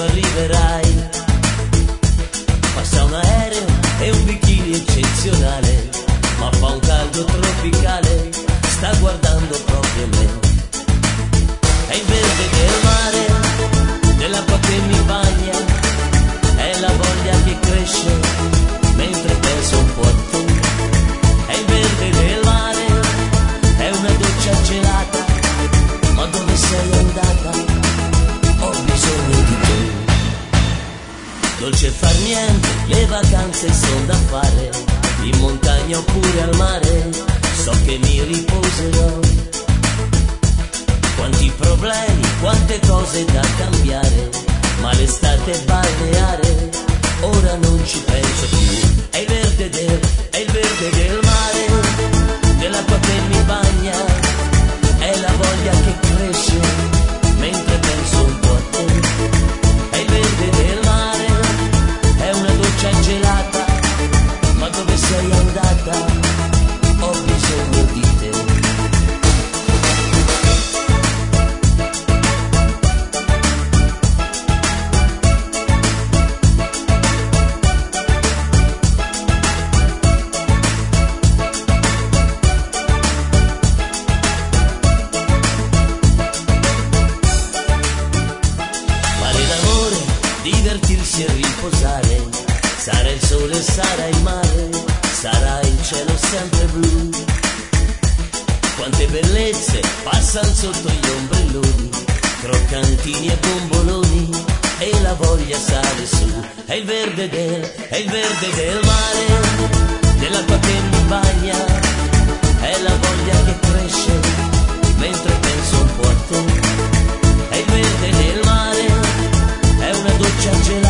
arriverai. Passa un aereo e un bikini eccezionale, ma fa un caldo tropicale, sta guardando proprio me. È il verde del mare, dell'acqua che mi bagna, è la voglia che cresce mentre penso un po' a te. È il verde del mare, è una doccia gelata, ma dove sei andata? Ho bisogno di te. Dolce far niente, le vacanze son da fare, in montagna oppure al mare, so che mi riposerò. Quanti problemi, quante cose da cambiare, ma l'estate balneare, ora non ci penso più. È il verde del mare, dell'acqua che mi bagna, è la voglia che cresce mentre penso un po' a te. È il verde del mare, è una doccia gelata, ma dove sei andata? Ho bisogno di te. Divertirsi e riposare, sarà il sole, sarà il mare, sarà il cielo sempre blu. Quante bellezze passano sotto gli ombrelloni, croccantini e bomboloni, e la voglia sale su. È il verde del mare, dell'acqua che mi bagna, è la voglia che cresce mentre penso un po' a te. È il verde del mare, è una doccia gelata,